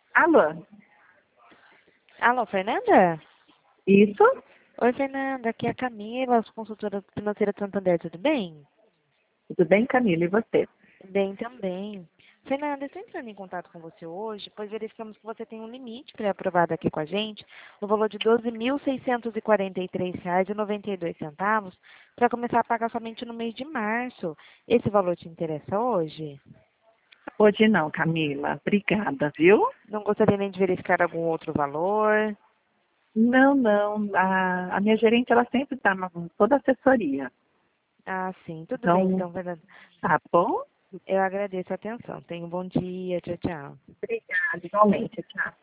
Alô? Alô, Fernanda? Isso? Oi, Fernanda, aqui é a Camila, consultora financeira do Santander, tudo bem? Tudo bem, Camila? E você? Bem também. Fernanda, estou entrando em contato com você hoje, pois verificamos que você tem um limite pré-aprovado aqui com a gente, no valor de R$ 12.643,92, para começar a pagar somente no mês de março. Esse valor te interessa hoje? Hoje não, Camila. Obrigada, viu? Não gostaria nem de verificar algum outro valor? Não, não. A minha gerente, ela sempre está com toda a assessoria. Ah, sim, tudo bem Então, então, Fernanda. tá bom? Eu agradeço a atenção. Tenha um bom dia. Tchau, tchau. Obrigada, igualmente. Tchau.